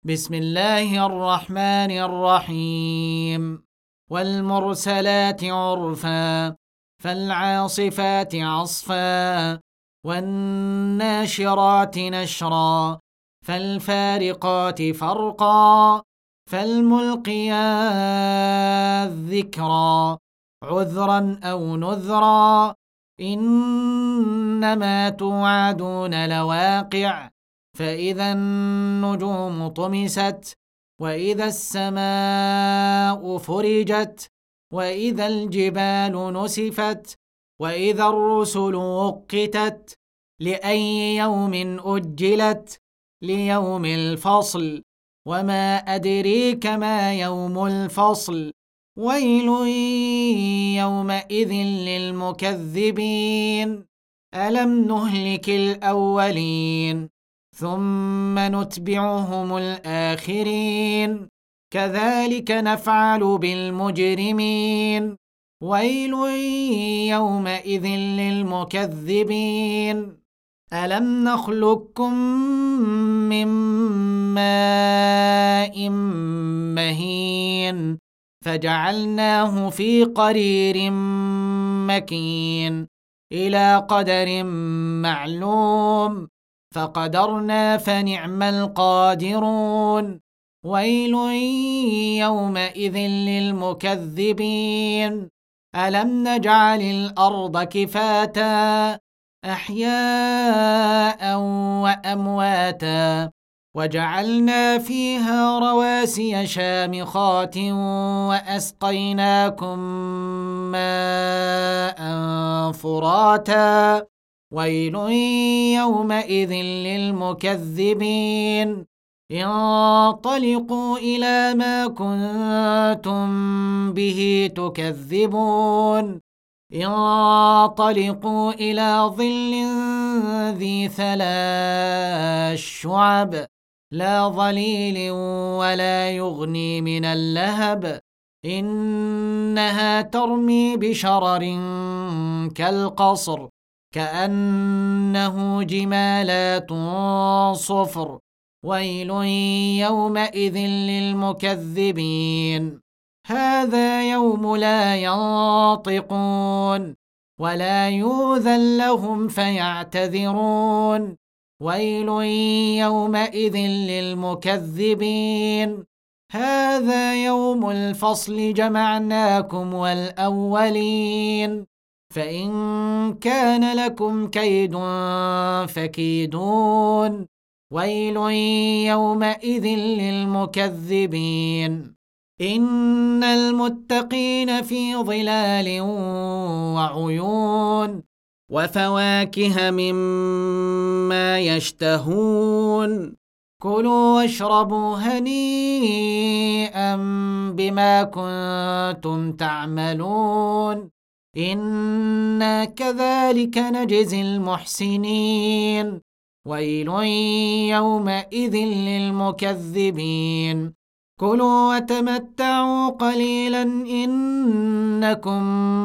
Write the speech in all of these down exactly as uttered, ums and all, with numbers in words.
بسم الله الرحمن الرحيم والمرسلات عرفا فالعاصفات عصفا والناشرات نشرا فالفارقات فرقا فالملقيات ذكرا عذرا أو نذرا إنما توعدون لواقع فإذا النجوم طمست وإذا السماء فرجت وإذا الجبال نسفت وإذا الرسل وقتت لأي يوم أجلت ليوم الفصل وما أدريك ما يوم الفصل ويل يومئذ للمكذبين ألم نهلك الأولين ثم نتبعهم الآخرين كذلك نفعل بالمجرمين ويل يومئذ للمكذبين ألم نخلقكم من ماء مهين فجعلناه في قرير مكين إلى قدر معلوم فقدرنا فنعم القادرون ويل يومئذ للمكذبين ألم نجعل الأرض كفاتا أحياء وأمواتا وجعلنا فيها رواسي شامخات وأسقيناكم ماء فراتا ويل يومئذ للمكذبين انطلقوا إلى ما كنتم به تكذبون انطلقوا إلى ظل ذي ثلاث شعب لا ظليل ولا يغني من اللهب إنها ترمي بشرر كالقصر كأنه جمالات صفر ويل يومئذ للمكذبين هذا يوم لا ينطقون ولا يؤذن لهم فيعتذرون ويل يومئذ للمكذبين هذا يوم الفصل جمعناكم والأولين فإن كان لكم كيد فكيدون ويل يومئذ للمكذبين إن المتقين في ظلال وعيون وفواكه مما يشتهون كلوا واشربوا هنيئا بما كنتم تعملون إنا كذلك نجزي المحسنين ويل يومئذ للمكذبين كلوا وتمتعوا قليلا إنكم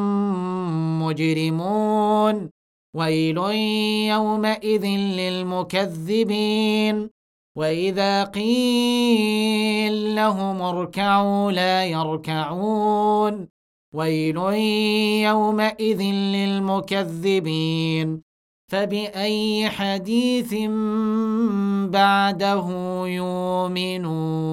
مجرمون ويل يومئذ للمكذبين وإذا قيل لهم اركعوا لا يركعون ويل يومئذ للمكذبين فبأي حديث بعده يؤمنون